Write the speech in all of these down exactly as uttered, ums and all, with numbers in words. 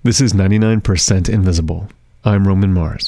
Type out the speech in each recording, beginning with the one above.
This is ninety-nine percent Invisible. I'm Roman Mars.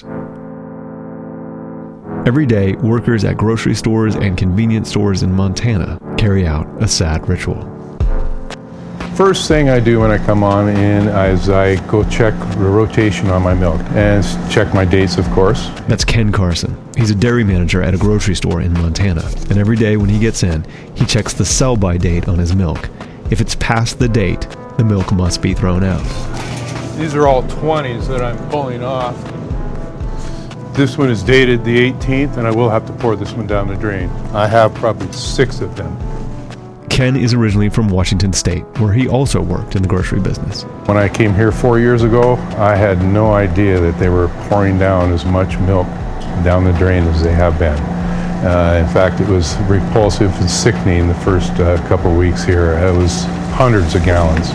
Every day, workers at grocery stores and convenience stores in Montana carry out a sad ritual. First thing I do when I come on in is I go check the rotation on my milk and check my dates, of course. That's Ken Carson. He's a dairy manager at a grocery store in Montana. And every day when he gets in, he checks the sell-by date on his milk. If it's past the date, the milk must be thrown out. These are all twenties that I'm pulling off. This one is dated the eighteenth, and I will have to pour this one down the drain. I have probably six of them. Ken is originally from Washington State, where he also worked in the grocery business. When I came here four years ago, I had no idea that they were pouring down as much milk down the drain as they have been. Uh, in fact, it was repulsive and sickening the first uh, couple of weeks here. It was hundreds of gallons.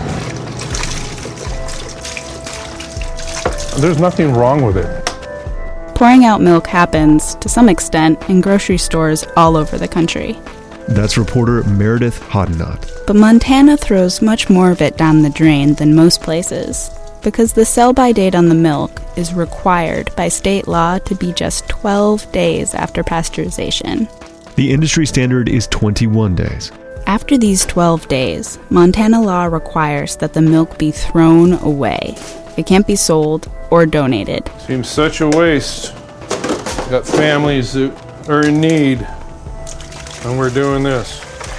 There's nothing wrong with it. Pouring out milk happens, to some extent, in grocery stores all over the country. That's reporter Meredith Hoddenot. But Montana throws much more of it down the drain than most places, because the sell-by date on the milk is required by state law to be just twelve days after pasteurization. The industry standard is twenty-one days. After these twelve days, Montana law requires that the milk be thrown away. It can't be sold or donated. Seems such a waste. Got families that are in need, and we're doing this.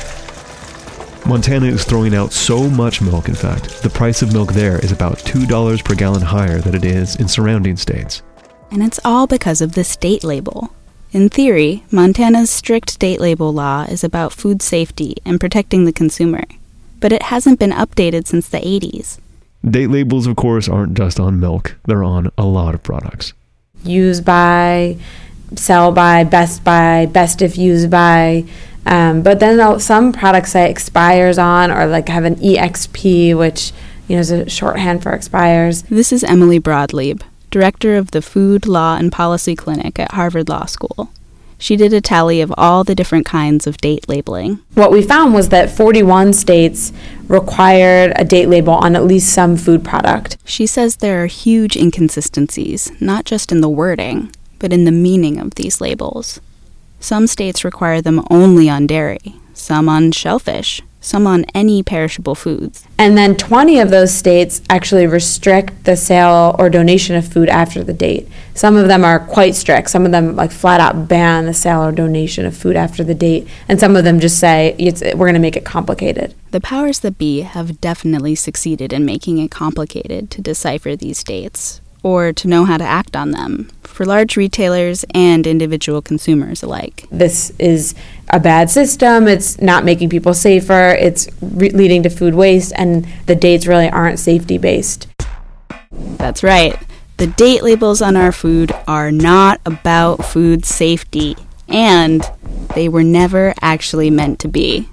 Montana is throwing out so much milk, in fact, the price of milk there is about two dollars per gallon higher than it is in surrounding states. And it's all because of the state label. In theory, Montana's strict date label law is about food safety and protecting the consumer. But it hasn't been updated since the eighties. Date labels, of course, aren't just on milk. They're on a lot of products. Use by, sell by, best by, best if used by. Um, but then some products say expires on, or like have an E X P, which, you know, is a shorthand for expires. This is Emily Broadlieb, director of the Food, Law, and Policy Clinic at Harvard Law School. She did a tally of all the different kinds of date labeling. What we found was that forty-one states required a date label on at least some food product. She says there are huge inconsistencies, not just in the wording, but in the meaning of these labels. Some states require them only on dairy, some on shellfish, some on any perishable foods. And then twenty of those states actually restrict the sale or donation of food after the date. Some of them are quite strict. Some of them like flat out ban the sale or donation of food after the date. And some of them just say, it's, we're going to make it complicated. The powers that be have definitely succeeded in making it complicated to decipher these dates, or to know how to act on them, for large retailers and individual consumers alike. This is a bad system. It's not making people safer. It's re- leading to food waste, and the dates really aren't safety-based. That's right. The date labels on our food are not about food safety, and they were never actually meant to be.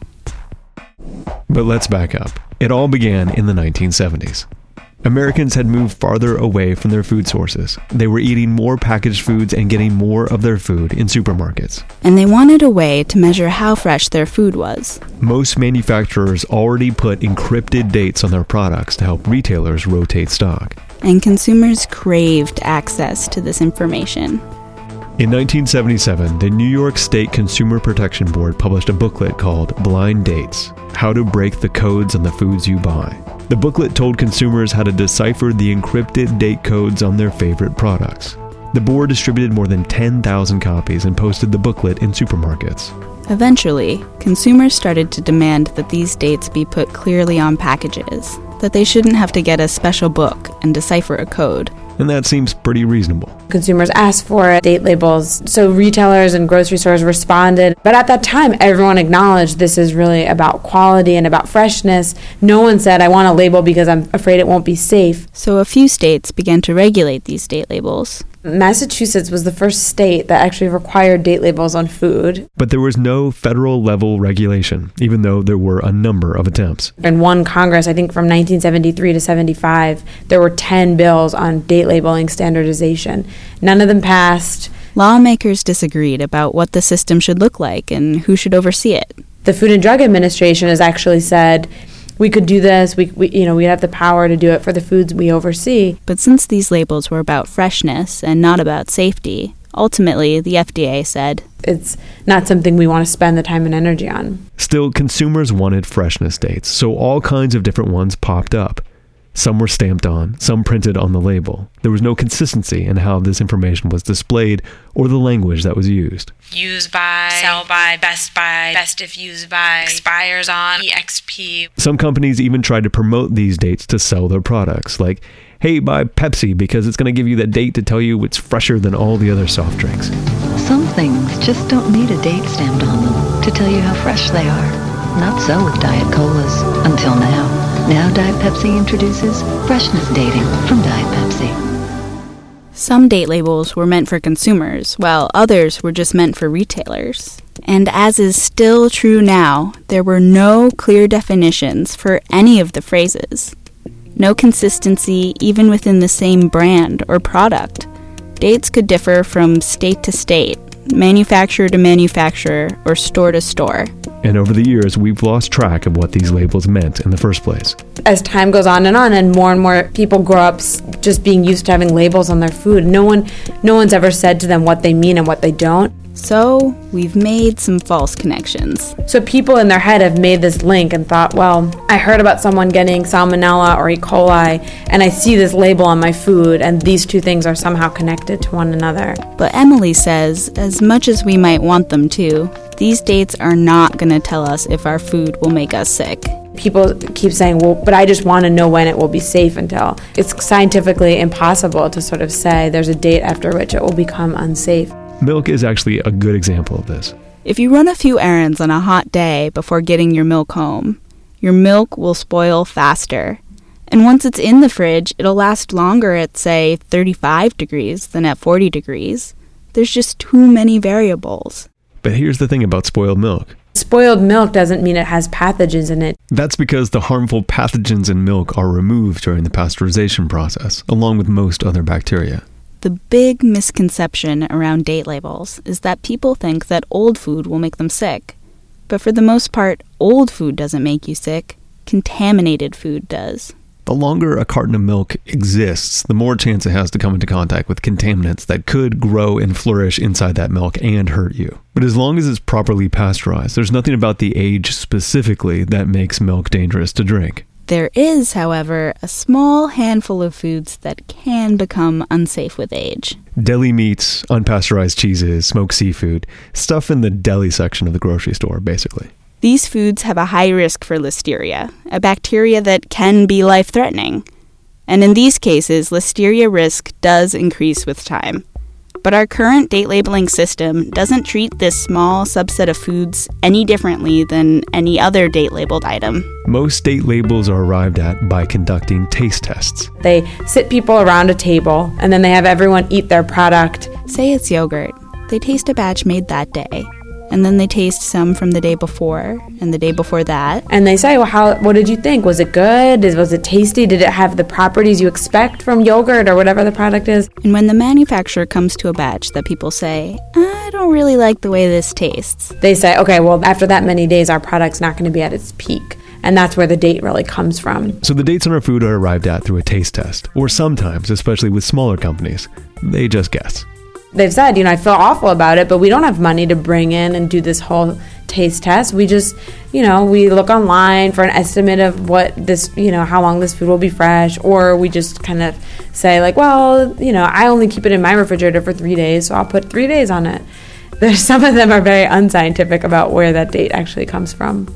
But let's back up. It all began in the nineteen seventies. Americans had moved farther away from their food sources. They were eating more packaged foods and getting more of their food in supermarkets. And they wanted a way to measure how fresh their food was. Most manufacturers already put encrypted dates on their products to help retailers rotate stock. And consumers craved access to this information. In nineteen seventy-seven, the New York State Consumer Protection Board published a booklet called Blind Dates: How to Break the Codes on the Foods You Buy. The booklet told consumers how to decipher the encrypted date codes on their favorite products. The board distributed more than ten thousand copies and posted the booklet in supermarkets. Eventually, consumers started to demand that these dates be put clearly on packages, that they shouldn't have to get a special book and decipher a code. And that seems pretty reasonable. Consumers asked for date labels, so retailers and grocery stores responded. But at that time, everyone acknowledged this is really about quality and about freshness. No one said, I want a label because I'm afraid it won't be safe. So a few states began to regulate these date labels. Massachusetts was the first state that actually required date labels on food. But there was no federal level regulation, even though there were a number of attempts. In one Congress, I think from nineteen seventy-three to seventy-five, there were ten bills on date labeling standardization. None of them passed. Lawmakers disagreed about what the system should look like and who should oversee it. The Food and Drug Administration has actually said we could do this, we, we you know, we have the power to do it for the foods we oversee. But since these labels were about freshness and not about safety, ultimately the F D A said, it's not something we want to spend the time and energy on. Still, consumers wanted freshness dates, so all kinds of different ones popped up. Some were stamped on, some printed on the label. There was no consistency in how this information was displayed or the language that was used. Use by, sell by, best by, best if used by, expires on, E X P. Some companies even tried to promote these dates to sell their products, like, hey, buy Pepsi because it's going to give you that date to tell you it's fresher than all the other soft drinks. Some things just don't need a date stamped on them to tell you how fresh they are. Not so with Diet Colas, until now. Now Diet Pepsi introduces freshness dating from Diet Pepsi. Some date labels were meant for consumers, while others were just meant for retailers. And as is still true now, there were no clear definitions for any of the phrases. No consistency even within the same brand or product. Dates could differ from state to state, manufacturer to manufacturer, or store to store. And over the years, we've lost track of what these labels meant in the first place. As time goes on and on, and more and more people grow up just being used to having labels on their food, no one, no one's ever said to them what they mean and what they don't. So we've made some false connections. So people in their head have made this link and thought, well, I heard about someone getting salmonella or E. coli, and I see this label on my food, and these two things are somehow connected to one another. But Emily says, as much as we might want them to, these dates are not going to tell us if our food will make us sick. People keep saying, well, but I just want to know when it will be safe until. It's scientifically impossible to sort of say there's a date after which it will become unsafe. Milk is actually a good example of this. If you run a few errands on a hot day before getting your milk home, your milk will spoil faster. And once it's in the fridge, it'll last longer at, say, thirty-five degrees than at forty degrees. There's just too many variables. But here's the thing about spoiled milk. Spoiled milk doesn't mean it has pathogens in it. That's because the harmful pathogens in milk are removed during the pasteurization process, along with most other bacteria. The big misconception around date labels is that people think that old food will make them sick. But for the most part, old food doesn't make you sick. Contaminated food does. The longer a carton of milk exists, the more chance it has to come into contact with contaminants that could grow and flourish inside that milk and hurt you. But as long as it's properly pasteurized, there's nothing about the age specifically that makes milk dangerous to drink. There is, however, a small handful of foods that can become unsafe with age. Deli meats, unpasteurized cheeses, smoked seafood, stuff in the deli section of the grocery store, basically. These foods have a high risk for listeria, a bacteria that can be life-threatening. And in these cases, listeria risk does increase with time. But our current date labeling system doesn't treat this small subset of foods any differently than any other date-labeled item. Most date labels are arrived at by conducting taste tests. They sit people around a table, and then they have everyone eat their product. Say it's yogurt. They taste a batch made that day. And then they taste some from the day before, and the day before that. And they say, well, how? What did you think? Was it good? Was it tasty? Did it have the properties you expect from yogurt or whatever the product is? And when the manufacturer comes to a batch that people say, I don't really like the way this tastes, they say, okay, well, after that many days, our product's not going to be at its peak. And that's where the date really comes from. So the dates on our food are arrived at through a taste test. Or sometimes, especially with smaller companies, they just guess. They've said, you know, I feel awful about it, but we don't have money to bring in and do this whole taste test. We just, you know, we look online for an estimate of what this, you know, how long this food will be fresh, or we just kind of say like, well, you know, I only keep it in my refrigerator for three days, so I'll put three days on it. There's some of them are very unscientific about where that date actually comes from.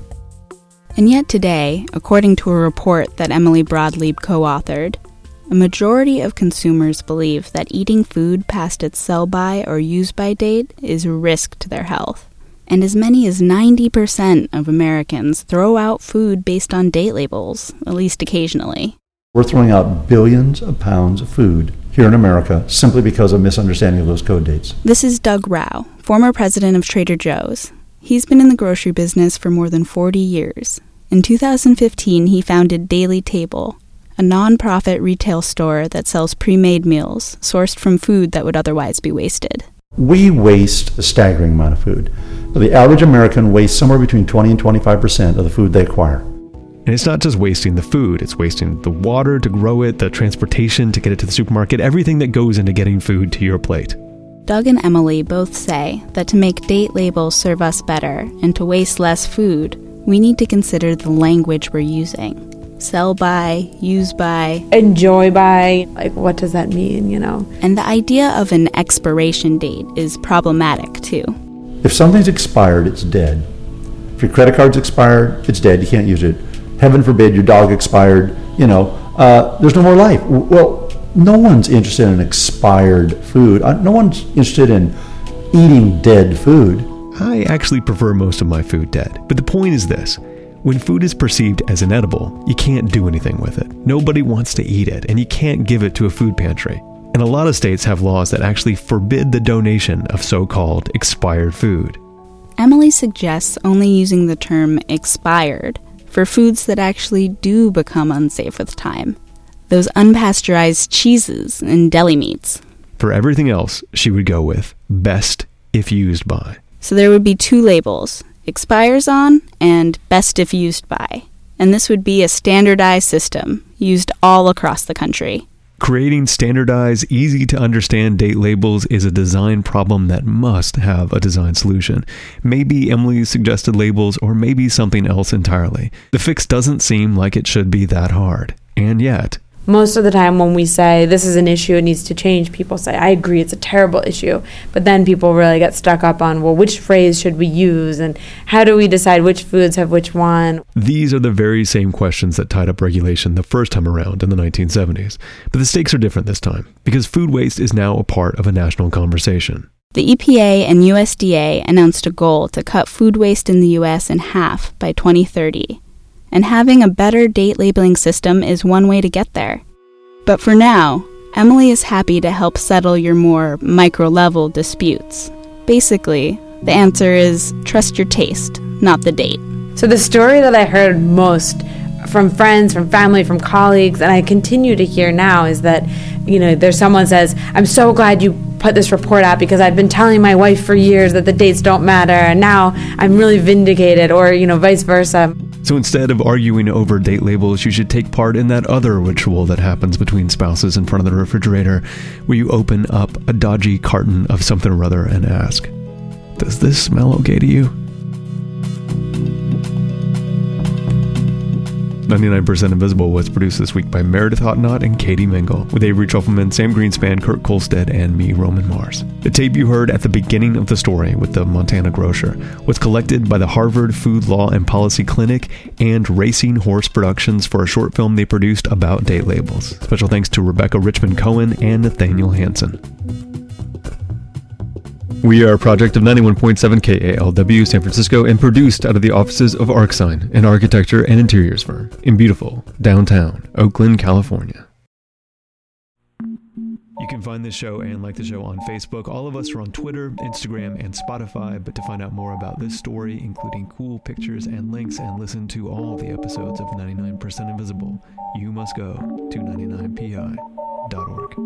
And yet today, according to a report that Emily Broadleib co-authored, a majority of consumers believe that eating food past its sell-by or use-by date is a risk to their health. And as many as ninety percent of Americans throw out food based on date labels, at least occasionally. We're throwing out billions of pounds of food here in America simply because of misunderstanding of those code dates. This is Doug Rauch, former president of Trader Joe's. He's been in the grocery business for more than forty years. In two thousand fifteen, he founded Daily Table, a non-profit retail store that sells pre-made meals sourced from food that would otherwise be wasted. We waste a staggering amount of food. The average American wastes somewhere between twenty and twenty-five percent of the food they acquire. And it's not just wasting the food, it's wasting the water to grow it, the transportation to get it to the supermarket, everything that goes into getting food to your plate. Doug and Emily both say that to make date labels serve us better and to waste less food, we need to consider the language we're using. Sell by, use by, enjoy by, like what does that mean, you know? And the idea of an expiration date is problematic too. If something's expired, it's dead. If your credit card's expired, it's dead, you can't use it. Heaven forbid your dog expired, you know, uh, there's no more life. Well, no one's interested in expired food. Uh, no one's interested in eating dead food. I actually prefer most of my food dead, but the point is this. When food is perceived as inedible, you can't do anything with it. Nobody wants to eat it, and you can't give it to a food pantry. And a lot of states have laws that actually forbid the donation of so-called expired food. Emily suggests only using the term expired for foods that actually do become unsafe with time. Those unpasteurized cheeses and deli meats. For everything else, she would go with best if used by. So there would be two labels, expires on and best if used by. And this would be a standardized system used all across the country. Creating standardized, easy-to-understand date labels is a design problem that must have a design solution. Maybe Emily's suggested labels, or maybe something else entirely. The fix doesn't seem like it should be that hard. And yet, most of the time when we say this is an issue, it needs to change, people say, I agree, it's a terrible issue. But then people really get stuck up on, well, which phrase should we use? And how do we decide which foods have which one? These are the very same questions that tied up regulation the first time around in the nineteen seventies. But the stakes are different this time, because food waste is now a part of a national conversation. The E P A and U S D A announced a goal to cut food waste in the U S in half by twenty thirty. And having a better date labeling system is one way to get there. But for now, Emily is happy to help settle your more micro-level disputes. Basically, the answer is trust your taste, not the date. So the story that I heard most from friends, from family, from colleagues, and I continue to hear now is that, you know, there's someone says, I'm so glad you put this report out because I've been telling my wife for years that the dates don't matter, and now I'm really vindicated, or, you know, vice versa. So instead of arguing over date labels, you should take part in that other ritual that happens between spouses in front of the refrigerator, where you open up a dodgy carton of something or other and ask, does this smell okay to you? ninety-nine percent Invisible was produced this week by Meredith Hottenott and Katie Mingle, with Avery Trufelman, Sam Greenspan, Kurt Kolstad, and me, Roman Mars. The tape you heard at the beginning of the story with the Montana grocer was collected by the Harvard Food Law and Policy Clinic and Racing Horse Productions for a short film they produced about date labels. Special thanks to Rebecca Richmond Cohen and Nathaniel Hansen. We are a project of ninety-one point seven K A L W San Francisco and produced out of the offices of ArcSign, an architecture and interiors firm in beautiful downtown Oakland, California. You can find this show and like the show on Facebook. All of us are on Twitter, Instagram, and Spotify. But to find out more about this story, including cool pictures and links, and listen to all the episodes of ninety-nine percent Invisible, you must go to ninety-nine P I dot org.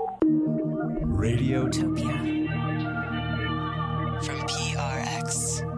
Radiotopia from P R X.